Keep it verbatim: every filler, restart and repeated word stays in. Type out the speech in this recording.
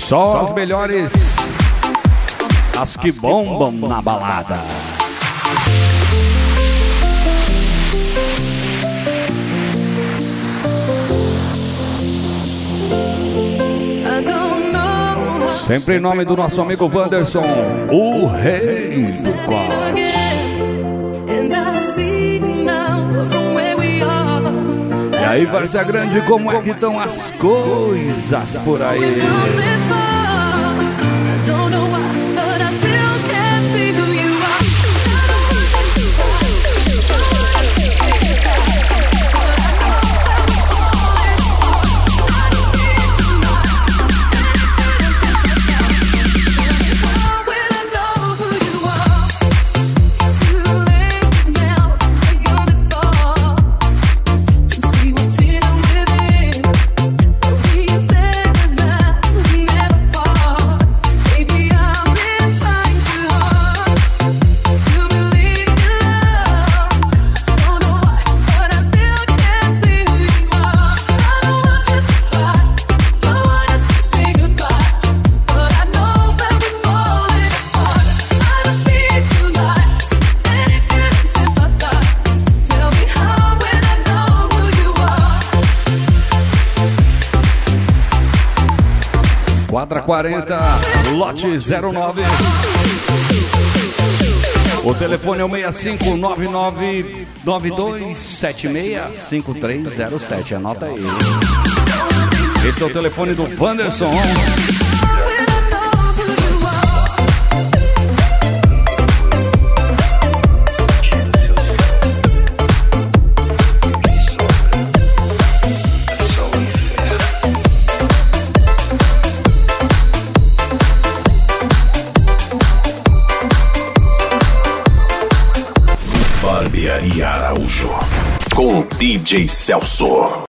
Só as melhores, as que bombam na balada. Sempre em nome do nosso amigo Wanderson, o rei do corte. E aí, Várzea Grande, como é que estão as coisas por aí? Quadra quarenta, lote zero nove. O telefone é o seis cinco nove nove nove dois sete seis cinco três zero sete. Anota aí. Esse é o telefone do Wanderson. Barbearia Araújo com D J Celso.